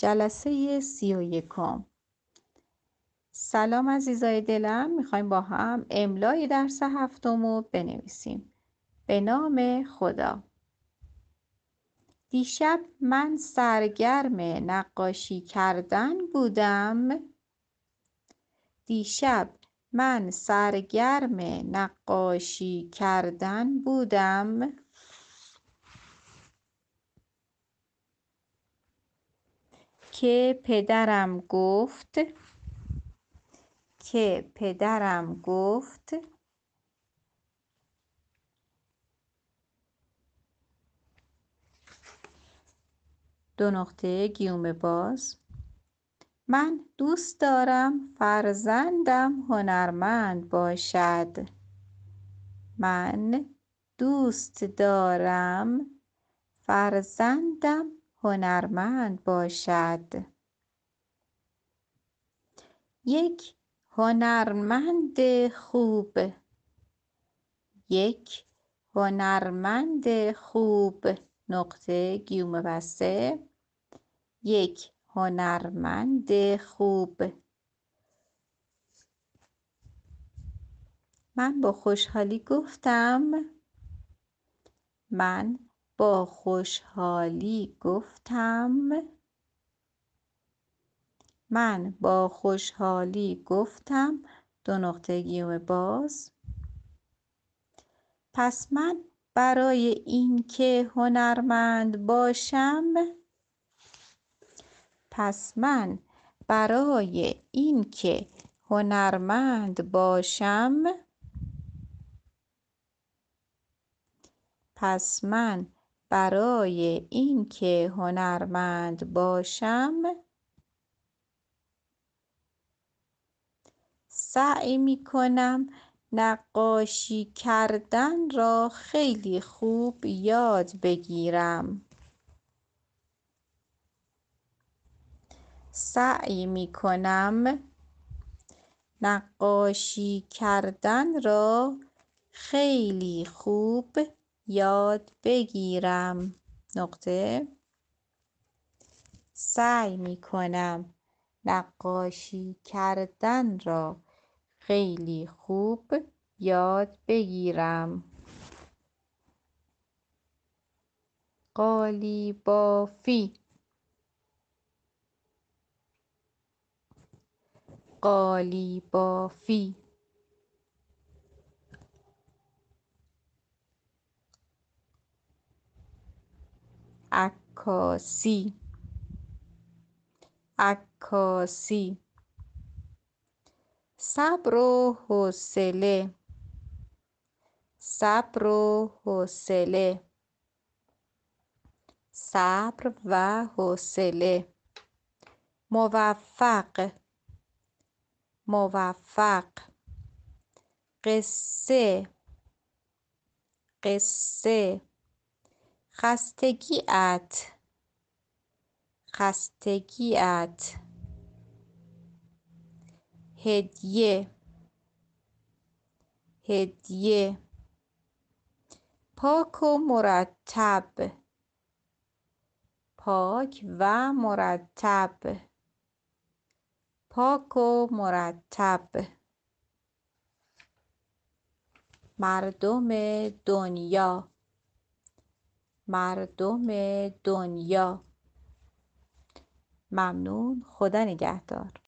جلسه 31. سلام عزیزای دلم، میخوایم با هم املای درس هفتم بنویسیم. به نام خدا. دیشب من سرگرم نقاشی کردن بودم. دیشب من سرگرم نقاشی کردن بودم. که پدرم گفت من دوست دارم فرزندم هنرمند باشد. من دوست دارم فرزندم هنرمند باشد. یک هنرمند خوب. یک هنرمند خوب. یک هنرمند خوب. من با خوشحالی گفتم. من با خوشحالی گفتم. من با خوشحالی گفتم. پس من برای اینکه هنرمند باشم. پس من برای اینکه هنرمند باشم. پس من برای اینکه هنرمند باشم سعی می کنم نقاشی کردن را خیلی خوب یاد بگیرم. سعی می کنم نقاشی کردن را خیلی خوب یاد بگیرم. سعی می کنم نقاشی کردن را خیلی خوب یاد بگیرم. قالیبافی. قالیبافی. عکاسی. عکاسی. صبر و حوصله. صبر و حوصله. صبر و حوصله. موفق. موفق. قصه. قصه. خستگی‌ات. خستگی‌ات. هدیه. هدیه. پاک و مرتب. پاک و مرتب. پاک و مرتب. مردم دنیا. مردم دنیا. ممنون. خدا نگهدار.